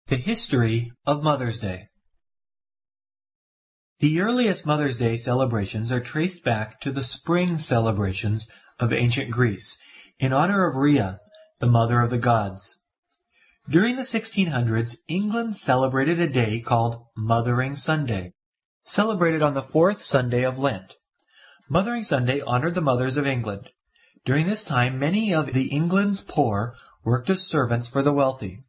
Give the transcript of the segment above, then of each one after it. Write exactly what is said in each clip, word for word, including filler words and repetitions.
The history of Mother's Day. The earliest Mother's Day celebrations are traced back to the spring celebrations of ancient Greece, in honor of Rhea, the mother of the gods. During the sixteen hundreds, England celebrated a day called Mothering Sunday, celebrated on the fourth Sunday of Lent. Mothering Sunday honored the mothers of England. During this time, many of the England's poor worked as servants for the wealthy.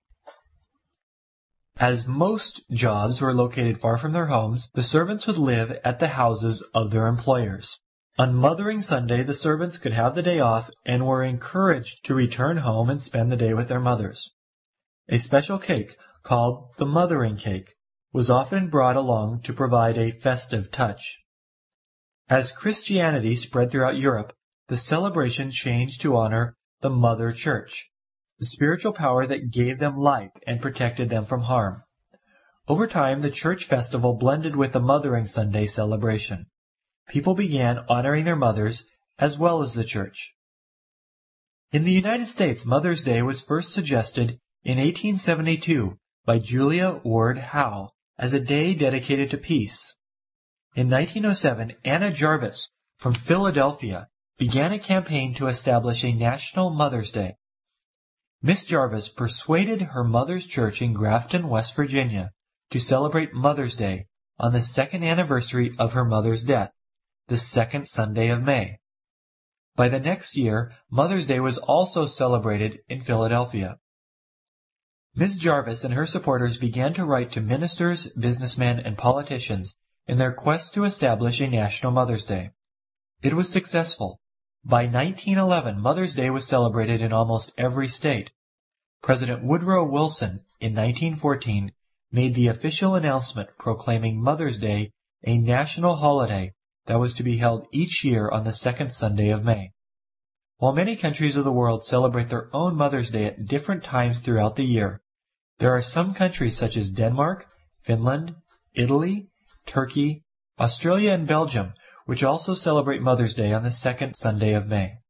As most jobs were located far from their homes, the servants would live at the houses of their employers. On Mothering Sunday, the servants could have the day off and were encouraged to return home and spend the day with their mothers. A special cake, called the mothering cake, was often brought along to provide a festive touch. As Christianity spread throughout Europe, the celebration changed to honor the Mother Church, the spiritual power that gave them life and protected them from harm. Over time, the church festival blended with the Mothering Sunday celebration. People began honoring their mothers as well as the church. In the United States, Mother's Day was first suggested in eighteen seventy-two by Julia Ward Howe as a day dedicated to peace. In nineteen oh seven, Anna Jarvis from Philadelphia began a campaign to establish a National Mother's Day. Miss Jarvis persuaded her mother's church in Grafton, West Virginia, to celebrate Mother's Day on the second anniversary of her mother's death, the second Sunday of May. By the next year, Mother's Day was also celebrated in Philadelphia. Miss Jarvis and her supporters began to write to ministers, businessmen, and politicians in their quest to establish a National Mother's Day. It was successful. By nineteen eleven, Mother's Day was celebrated in almost every state. President Woodrow Wilson, in nineteen fourteen, made the official announcement proclaiming Mother's Day a national holiday that was to be held each year on the second Sunday of May. While many countries of the world celebrate their own Mother's Day at different times throughout the year, there are some countries such as Denmark, Finland, Italy, Turkey, Australia, and Belgium which also celebrate Mother's Day on the second Sunday of May.